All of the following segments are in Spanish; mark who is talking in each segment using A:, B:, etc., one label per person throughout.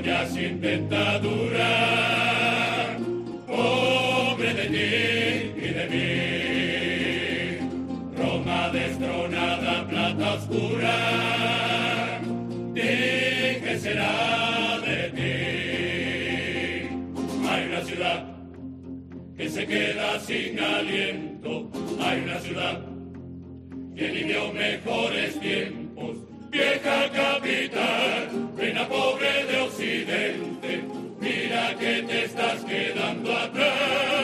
A: España sin dentadura, pobre de ti y de mí. Roma destronada, plata oscura, ¿de qué será de ti? Hay una ciudad que se queda sin aliento, hay una ciudad que vivió mejores tiempos, vieja capital, reina pobre de Occidente, mira que te estás quedando atrás.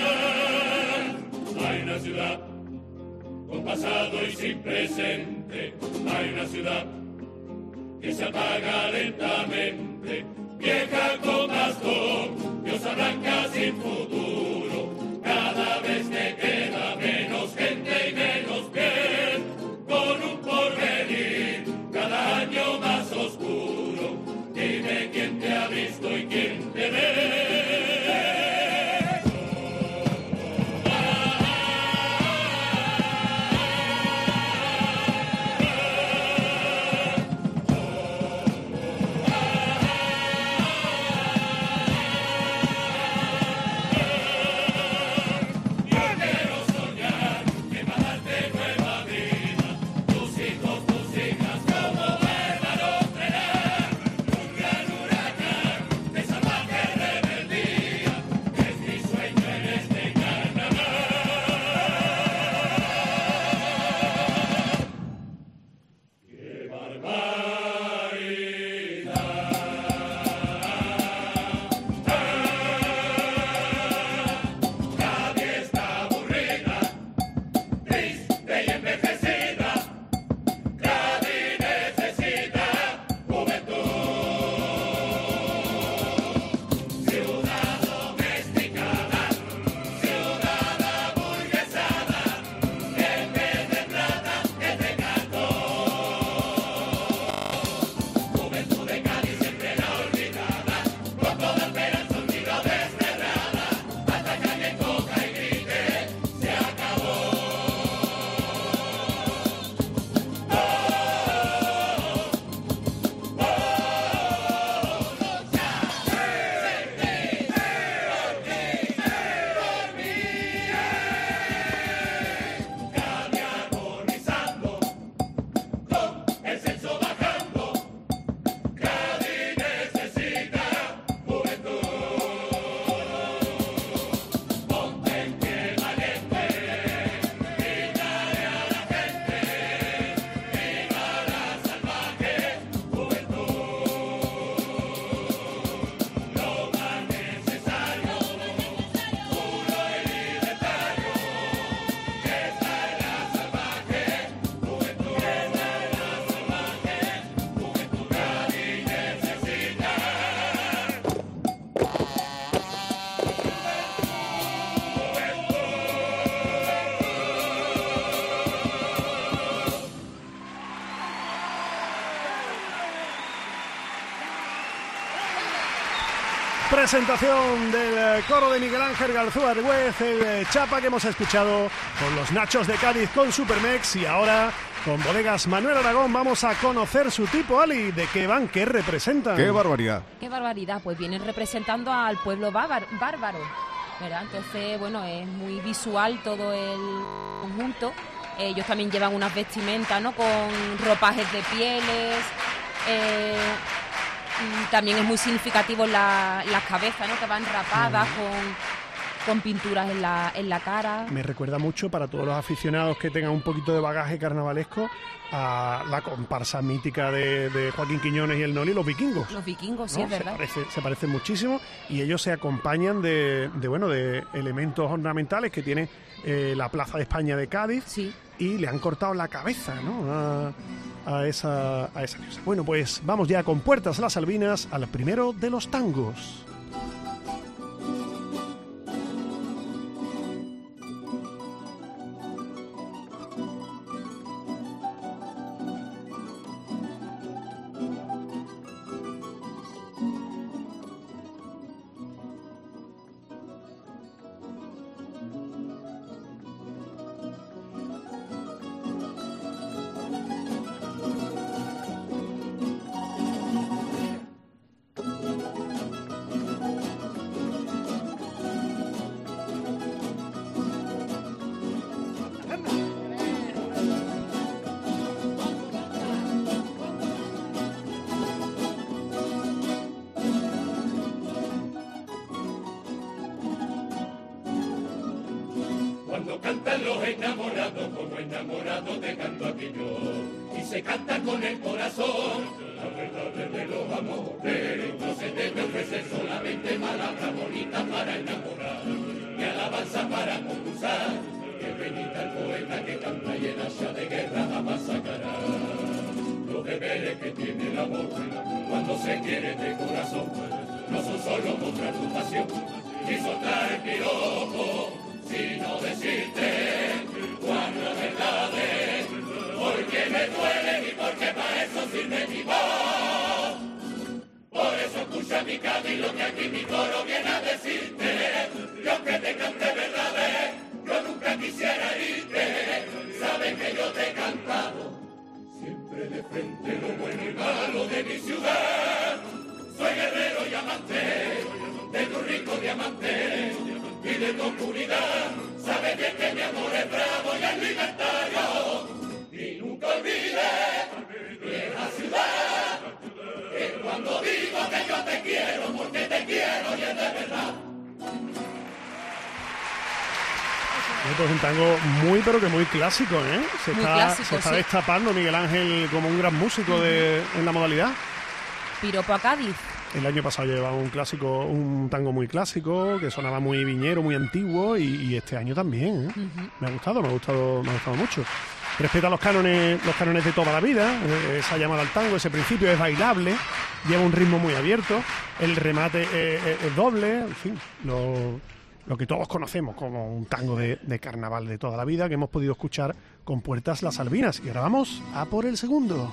A: Hay una ciudad con pasado y sin presente, hay una ciudad que se apaga lentamente, vieja con bastón, diosa blanca sin futuro, cada vez te queda menos gente y menos piel, con un porvenir cada año más oscuro. Dime quién te ha visto y quién te ve.
B: Presentación del coro de Miguel Ángel Garzúa Argüez, el Chapa que hemos escuchado con los Nachos de Cádiz con Supermex, y ahora con Bodegas Manuel Aragón vamos a conocer su tipo, Ali. ¿De qué van? ¿Qué representan?
C: ¡Qué barbaridad!
D: ¡Qué barbaridad! Pues vienen representando al pueblo bárbaro, ¿verdad? Entonces, bueno, es muy visual todo el conjunto. Ellos también llevan unas vestimentas, ¿no?, con ropajes de pieles. También es muy significativo las cabezas, ¿no?, que van rapadas con pinturas en la cara.
B: Me recuerda mucho, para todos los aficionados que tengan un poquito de bagaje carnavalesco, a la comparsa mítica de Joaquín Quiñones y el Noli, los Vikingos.
D: Los Vikingos, sí,
B: ¿no?
D: es verdad.
B: Se parecen muchísimo, y ellos se acompañan de elementos ornamentales que tiene la Plaza de España de Cádiz.
D: Sí.
B: Y le han cortado la cabeza, ¿no?, a esa cosa. Bueno, pues vamos ya con Puertas a las Albinas, al primero de los tangos.
A: Cuando cantan los enamorados, como enamorados te canto aquí yo. Y se canta con el corazón, la verdad de los amores. No se debe ofrecer solamente palabras bonitas para enamorar, y alabanza para concursar. Que benita el poeta que canta y el hacha de guerra jamás sacará. Los deberes que tiene el amor cuando se quiere de corazón no son solo mostrar tu pasión y soltar el piropo, sino decirte cuántas verdades, porque me duelen y porque para eso sirve mi voz. Por eso escucha mi Cádiz lo que aquí mi coro viene a decirte. Yo que te cante verdades, yo nunca quisiera irte. Sabes que yo te he cantado siempre de frente lo bueno y malo de mi ciudad. Soy guerrero y amante de tu rico diamante y de tu oscuridad. Sabes bien que mi amor es bravo y es libertario. Y nunca olvides, vieja ciudad, que cuando digo que yo te quiero, porque te quiero y es de verdad.
B: Esto es un tango muy, pero que muy clásico, ¿eh? Se está destapando Miguel Ángel como un gran músico en la modalidad.
D: Piropo a Cádiz.
B: El año pasado llevaba un tango muy clásico, que sonaba muy viñero, muy antiguo, y este año también, ¿eh? Me ha gustado mucho. Respeta los cánones de toda la vida, esa llamada al tango, ese principio es bailable, lleva un ritmo muy abierto, el remate es doble, en fin, lo que todos conocemos como un tango de carnaval de toda la vida que hemos podido escuchar con Puertas Las Albinas. Y ahora vamos a por el segundo.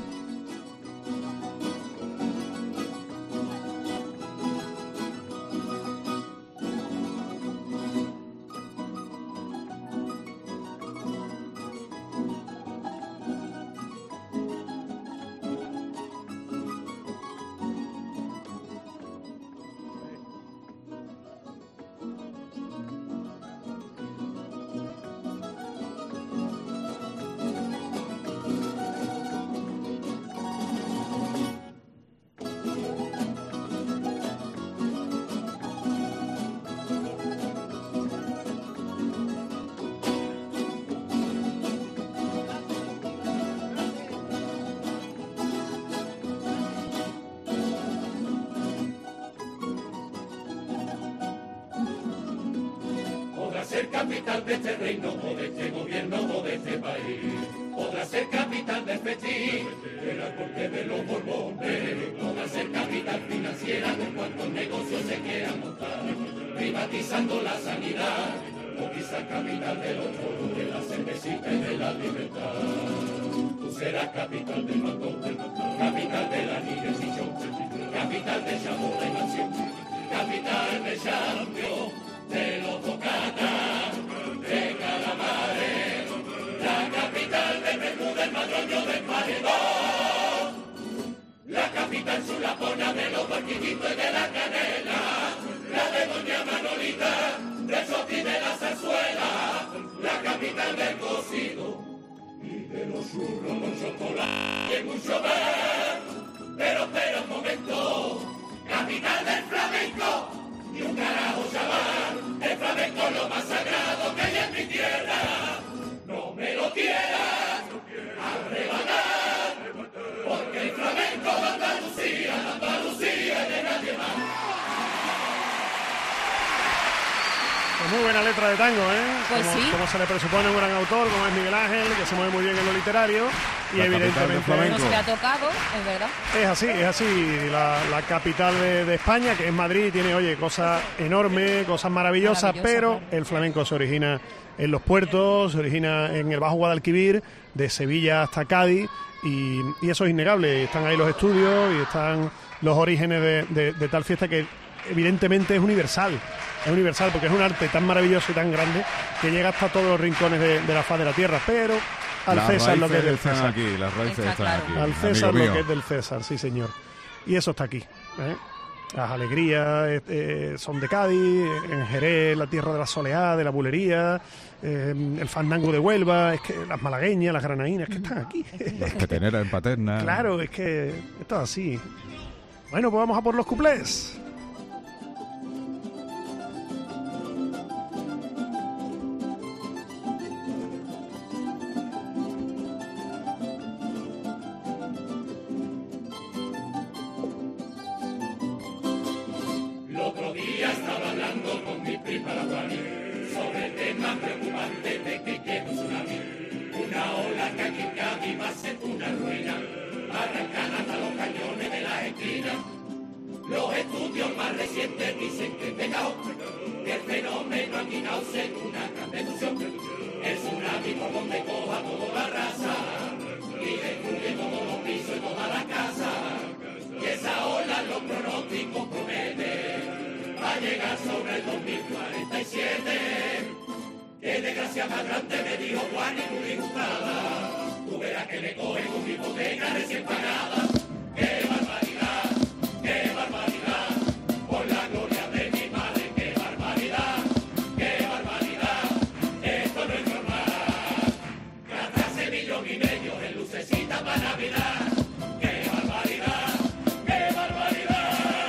A: Ser capital de este reino, o de este gobierno, o de este país. Podrá ser capital del festín, de la corte de los Borbones. Podrá ser capital financiera de cuantos negocios se quieran montar, privatizando la sanidad. O quizá capital de los toros, de la cervecita y de la libertad. Tú serás capital del matón, capital de la niña y sillón, capital de chamorra y mansión, capital de champion, de los bocatas, de calamares, la capital de Bermuda, el madroño del paredón, la capital sulapona de los barquillitos y de la canela, la de Doña Manolita, de Soti de la zarzuela, la capital del cocido y de los churros con chocolate y mucho más. Pero espera un momento, capital del flamenco. Y un carajo, chaval, el flamenco es lo más sagrado que hay en mi tierra. No me lo quieras arrebatar, porque el flamenco de Andalucía es de nadie más.
B: Pues muy buena letra de tango, ¿eh?
D: Pues
B: como se le presupone a un gran autor, como es Miguel Ángel, que se mueve muy bien en lo literario. Y evidentemente
D: no se le ha tocado, es verdad.
B: Es así. La capital de España, que es Madrid, tiene, cosas enormes, cosas maravillosas, pero claro, el flamenco se origina en los puertos, se origina en el Bajo Guadalquivir, de Sevilla hasta Cádiz, y eso es innegable. Están ahí los estudios y están los orígenes de tal fiesta que evidentemente es universal. Es universal porque es un arte tan maravilloso y tan grande que llega hasta todos los rincones de la faz de la tierra, pero al César lo que es del César.
C: Aquí, las raíces están aquí.
B: Al César lo que es del César, sí señor. Y eso está aquí, ¿eh? Las alegrías son de Cádiz, en Jerez, la tierra de la soleá, de la bulería, el fandango de Huelva, es que las malagueñas, las granaínas, que están aquí.
C: Las peteneras en Paterna.
B: Claro, es que esto es así. Bueno, pues vamos a por los cuplés.
A: una ruina, arrancan hasta los cañones de las esquinas. Los estudios más recientes dicen que es pecado, que el fenómeno anguinao según una gran destrucción. El tsunami por donde coja toda la raza y destruye todos los pisos y todas las casas. Y esa ola los pronósticos prometen va a llegar sobre el 2047. Qué desgracia más grande, me dijo Juan y muy disgustada. Tú verás que le cogen una hipoteca recién pagada. ¡Qué barbaridad! ¡Qué barbaridad! Por la gloria de mi madre, ¡qué barbaridad! ¡Qué barbaridad! Esto no es normal. Gastarse 1,5 millones en lucecitas para Navidad. ¡Qué barbaridad! ¡Qué barbaridad!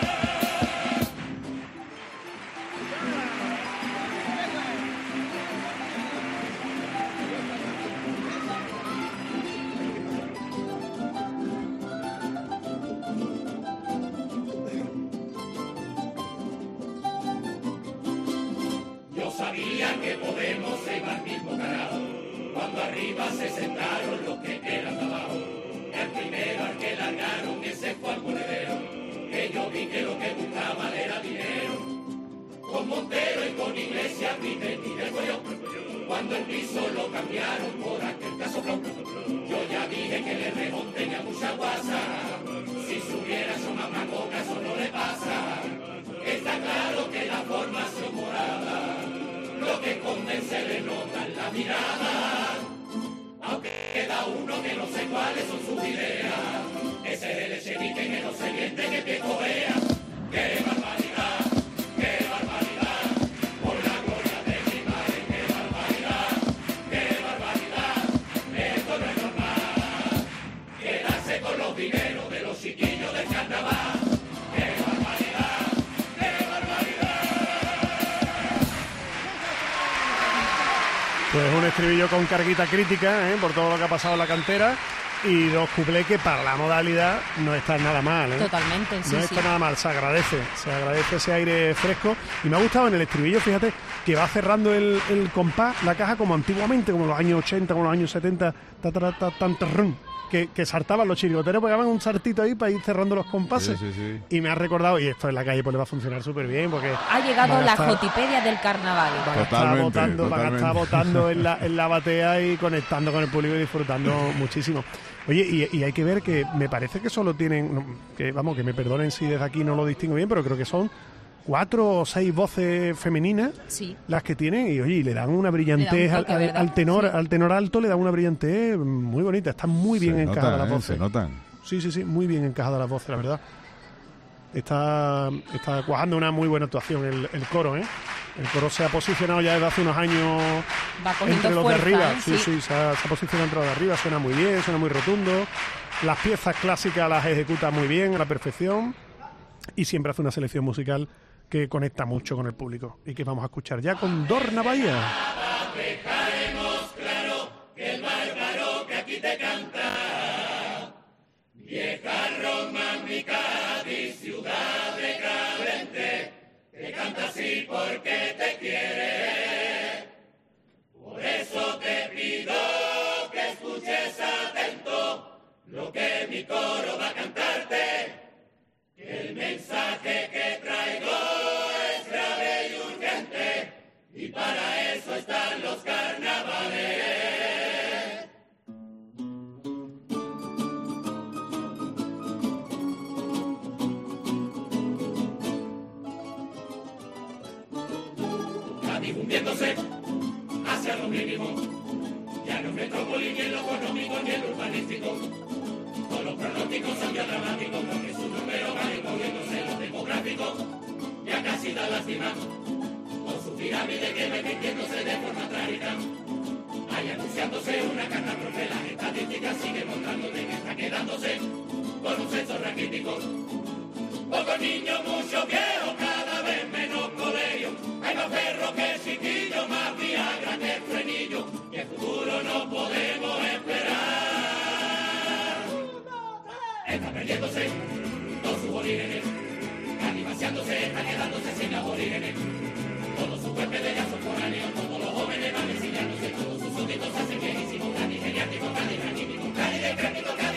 A: Sabían que Podemos se iba al mismo carajo, cuando arriba se sentaron los que eran de abajo. El primero al que largaron ese fue al monedero, que yo vi que lo que buscaban era dinero. Con Montero y con Iglesias viven y del cuello, cuando el piso lo cambiaron por aquel casoplón. Yo ya dije que el Errejón tenía mucha guasa, si subiera su mamá coca eso no le pasa. Está claro que la formación morada lo que esconden se le nota en la mirada. Aunque queda uno que no sé cuáles son sus ideas. Ese es el echenique que no se miente que te cojea. ¡Qué barbaridad! ¡Qué barbaridad! Por la gloria de mi madre, ¡qué barbaridad! ¡Qué barbaridad! Esto no es normal. Quedarse con los dineros de los chiquillos del carnaval. ¡Qué barbaridad! ¡Qué barbaridad!
B: Pues un estribillo con carguita crítica, por todo lo que ha pasado en la cantera, y 2 cuplés que para la modalidad no está nada mal.
D: Totalmente, sí,
B: no está nada mal, se agradece ese aire fresco. Y me ha gustado en el estribillo, fíjate, que va cerrando el compás, la caja como antiguamente, como los años 80, como los años 70, que saltaban los chirigoteros, pegaban un saltito ahí para ir cerrando los compases.
C: Sí.
B: Y me ha recordado, y esto en la calle pues le va a funcionar súper bien, porque
D: ha llegado la Jotipedia del carnaval.
B: Van a estar votando en la batea y conectando con el público y disfrutando muchísimo. Oye, y hay que ver que me parece que solo tienen, que me perdonen si desde aquí no lo distingo bien, pero creo que son 4 o 6 voces femeninas, sí, las que tienen, y oye, le dan una brillantez al tenor, sí, al tenor alto le dan una brillantez muy bonita. Están muy bien encajadas las voces.
C: Se notan.
B: Sí, muy bien encajadas las voces, la verdad. Está cuajando una muy buena actuación el coro, El coro se ha posicionado ya desde hace unos años entre los
D: fuerza,
B: de arriba. Sí, se ha posicionado entre los de arriba, suena muy bien, suena muy rotundo. Las piezas clásicas las ejecuta muy bien, a la perfección, y siempre hace una selección musical que conecta mucho con el público y que vamos a escuchar ya con Dorna Bahía.
A: Dejaremos claro que el bárbaro que aquí te canta, vieja Roma, mi Cádiz, ciudad decadente, te canta así porque te quiere. Por eso te pido que escuches atento lo que mi coro va a cantarte. El mensaje que traigo es grave y urgente, y para eso están los carnavales. Cádiz hundiéndose hacia lo mínimo, ya no es metrópoli ni en lo económico ni en lo urbanístico. Todos los pronósticos son ya dramáticos, porque su número va moviéndose los demográficos, ya casi da lástima, con su pirámide que va invirtiéndose de forma trágica. Ahí anunciándose una catástrofe, las estadísticas siguen mostrándote que está quedándose con un censo raquítico. Pocos niños, muchos viejos, cada vez menos colegio. Hay más perros que chiquillos, más viagra que frenillo, y el futuro no podemos esperar. Está perdiéndose todos sus orígenes, animaciándose, está quedándose sin aborígenes. Todos sus huéspedes ya son foráneos, todos los jóvenes van exiliándose, todos sus súbditos hacen viejísimos, Cádiz geriátrico, Cádiz raquítico, Cádiz decrépito, Cádiz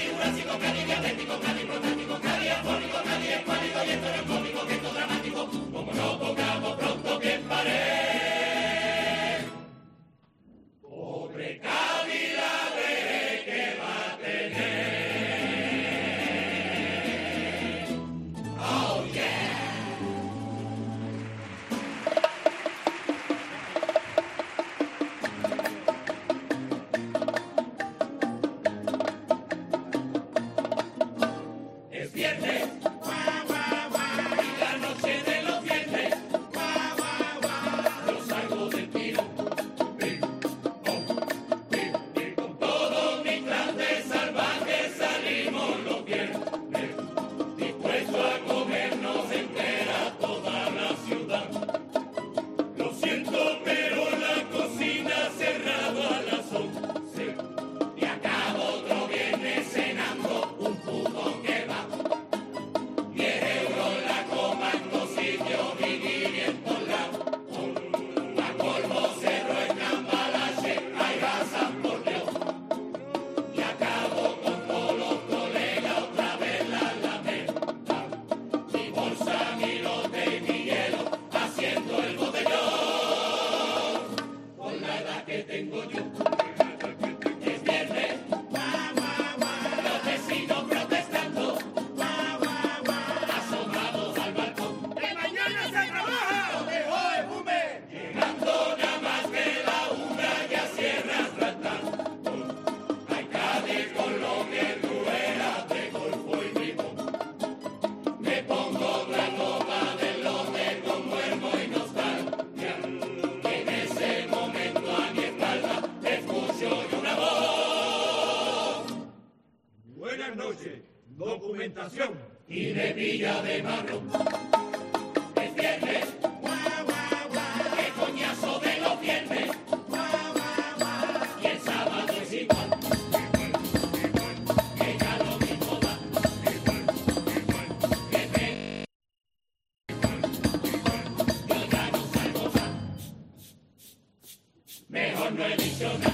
A: noche, documentación. Y de Villa de Marrón, es viernes, qué coñazo de los viernes, y el sábado es igual, que ya lo mismo da, que ven, yo ya no salgo más, mejor no he dicho nada.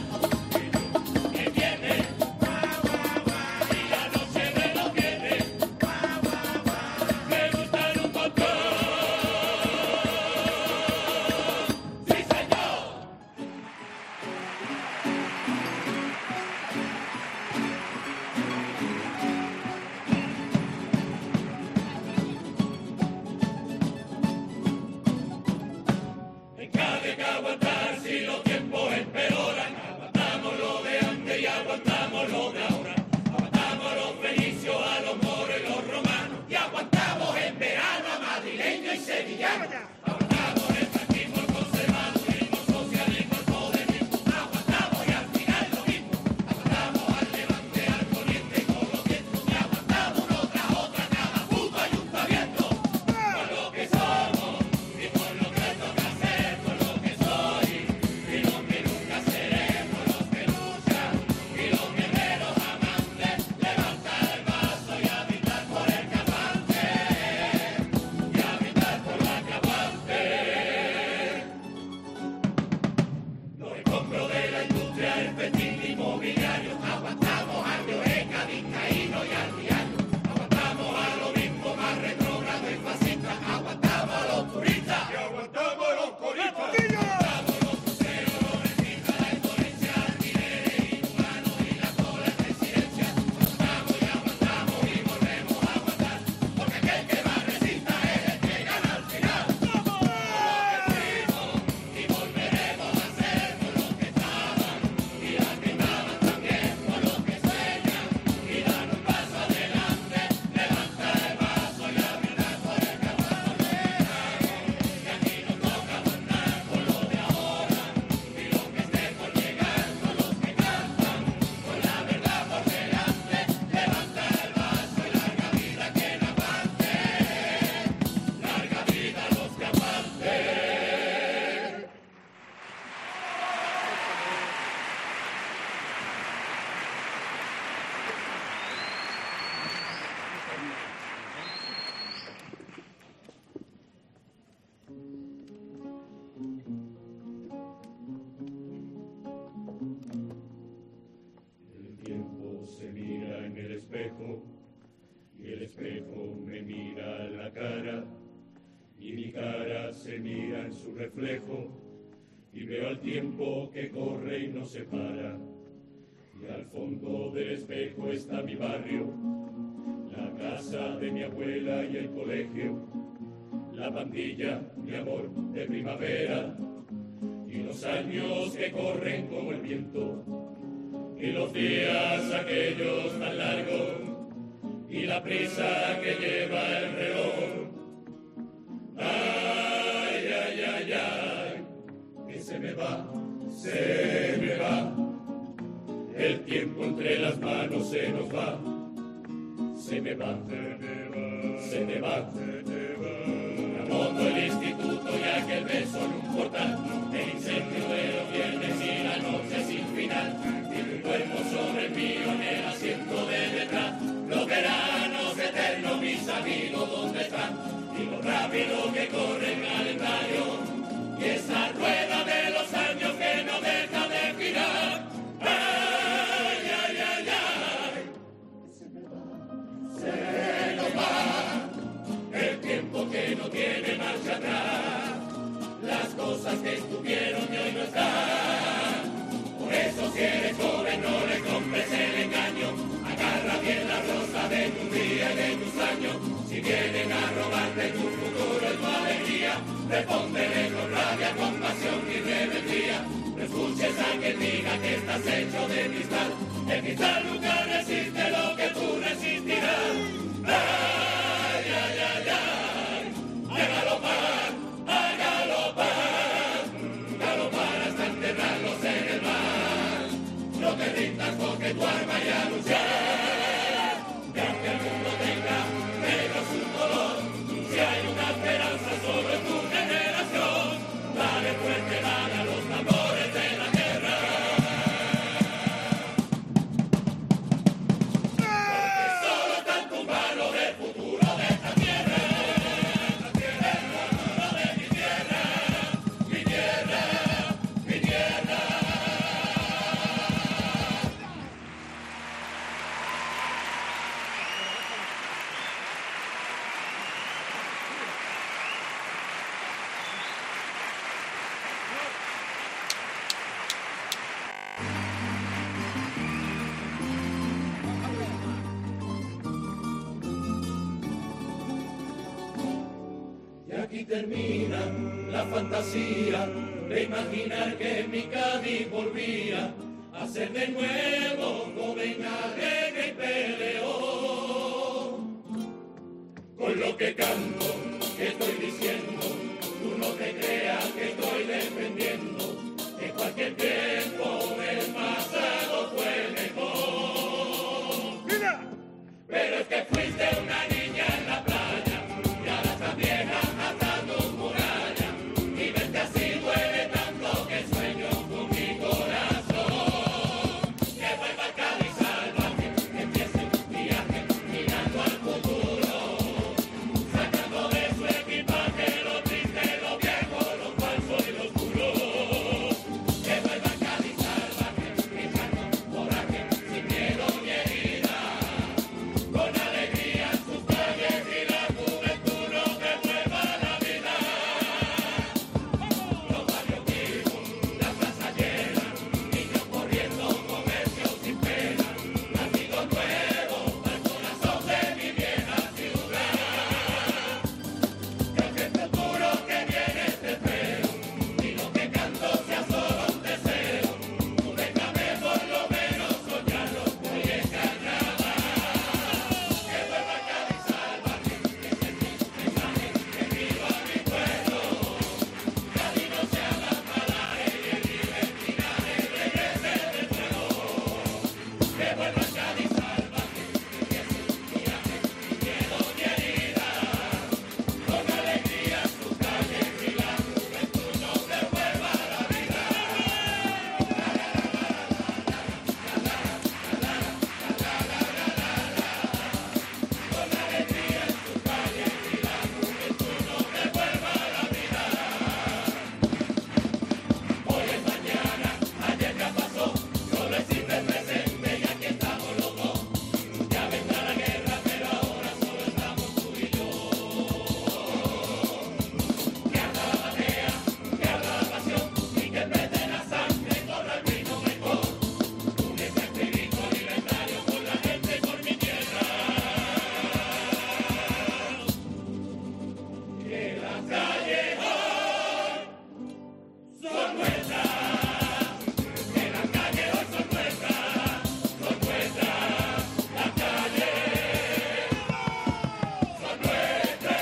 A: Y el espejo me mira a la cara, y mi cara se mira en su reflejo, y veo al tiempo que corre y no se para. Y al fondo del espejo está mi barrio, la casa de mi abuela y el colegio, la pandilla, mi amor de primavera, y los años que corren como el viento, y los días aquellos tan largos, y la prisa que lleva el reloj. Ay, ay, ay, ay, que se me va, el tiempo entre las manos se nos va, se me va, se me va, la moto, el instituto y aquel beso en un portal, el incendio de los viernes y la noche sin final, y tu cuerpo sobre el mío en el asiento de detrás, los veranos eternos, mis amigos, ¿dónde están? Y lo rápido que corre el calendario, y esa rueda de los años que no deja de girar. Ay, ay, ay, ay, se nos va, el tiempo que no tiene marcha atrás, las cosas que estuvieron y hoy no están. Por eso si eres joven no le compres el engaño, agarra bien la rosa de tu día y de tus años. Si vienen a robarte tu futuro y tu alegría, respóndele con rabia, compasión y rebeldía. No escuches a quien diga que estás hecho de cristal, el cristal nunca resiste lo que tú resistirás. Ay, ay, ay, ay, a galopar, galopar hasta enterrarlos en el mar. No te rindas porque tu arma ya luchar. Aquí termina la fantasía de imaginar que mi Cádiz volvía a ser de nuevo joven, alegre y peleón. Con lo que canto, que estoy diciendo, tú no te creas que estoy defendiendo, que cualquier tiempo del pasado fue mejor. ¡Mira! Pero es que fuiste una niña en la playa, y ahora estás vieja matando murallas, y verte así duele tanto que sueño con mi corazón. Que vuelva a Cádiz salvaje, que empiece un viaje mirando al futuro, sacando de su equipaje lo triste, lo viejo, lo falso y lo oscuro. Que vuelva a Cádiz salvaje, echando coraje, sin miedo ni herida, con alegría en sus calles y la juventud no devuelva la vida. Los barrios vivos, las plazas llenas, niños corriendo, comercio sin pena, amigos nuevos al corazón de mi vieja ciudad. Que aunque el futuro que viene te espero, y lo que canto sea solo un deseo, tú déjame por lo menos soñarlo hoy en carnaval. Que vuelva a Cádiz salvaje, que se mensaje, que viva mi pueblo. Cádiz no sea más malaje y el libertinaje regrese de nuevo. Que vuelva a Cádiz salvaje, que empiece un viaje sin miedo ni herida, con alegría en sus calles y la juventud no devuelva la vida. Hoy es mañana, ayer ya pasó, solo existe el presente y aquí estamos los dos. Ya vendrá la guerra, pero ahora solo estamos tú y yo. Que arda la marea, que arda la pasión, y que en vez de la sangre corra el vino mejor. Un espíritu libertario por la gente y por mi tierra. Que las calles hoy son nuestras. Que las calles hoy son nuestras. Son nuestras. Las calles son nuestras.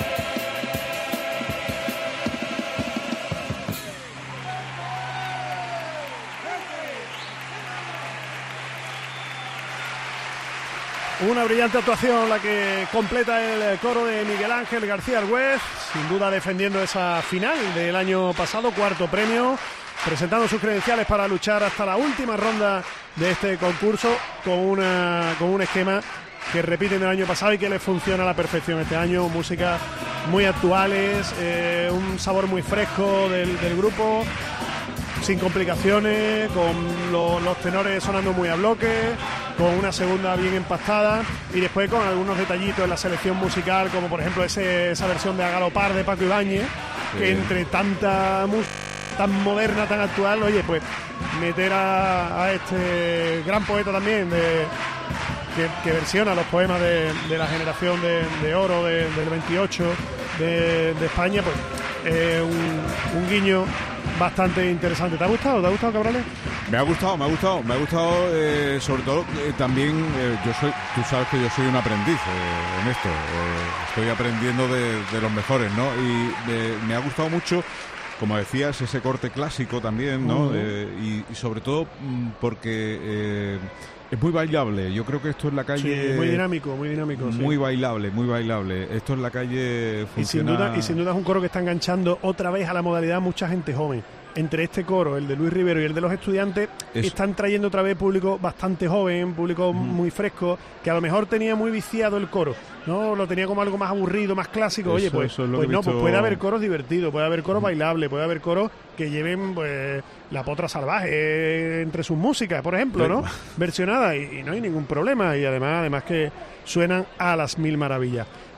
B: Una brillante actuación la que completa el coro de Miguel Ángel García Argüez, sin duda defendiendo esa final del año pasado, cuarto premio, presentando sus credenciales para luchar hasta la última ronda de este concurso con un esquema que repiten del año pasado y que les funciona a la perfección este año. Músicas muy actuales, un sabor muy fresco del grupo, sin complicaciones, con los tenores sonando muy a bloque, con una segunda bien empastada y después con algunos detallitos en la selección musical, como por ejemplo esa versión de A Galopar de Paco Ibáñez, que entre tanta música tan moderna, tan actual, oye, pues meter a este gran poeta también que versiona los poemas de la generación de oro del 28 de España, pues un guiño bastante interesante. ¿Te ha gustado? Cabrales?
C: Me ha gustado, sobre todo también, tú sabes que yo soy un aprendiz en esto, estoy aprendiendo de los mejores, ¿no? Y me ha gustado mucho, como decías, ese corte clásico también, ¿no? Y sobre todo porque es muy bailable. Yo creo que esto en la calle...
B: Sí, muy dinámico.
C: Muy bailable. Esto en la calle funciona...
B: Y sin duda es un coro que está enganchando otra vez a la modalidad mucha gente joven. Entre este coro, el de Luis Rivero y el de los estudiantes, están trayendo otra vez público bastante joven, público muy fresco, que a lo mejor tenía muy viciado el coro, ¿no? Lo tenía como algo más aburrido, más clásico. Oye, pues puede haber coros divertidos, puede haber coros bailables, puede haber coros que lleven pues La Potra Salvaje entre sus músicas, por ejemplo, ¿no? Versionada, y no hay ningún problema. Y además que suenan a las mil maravillas.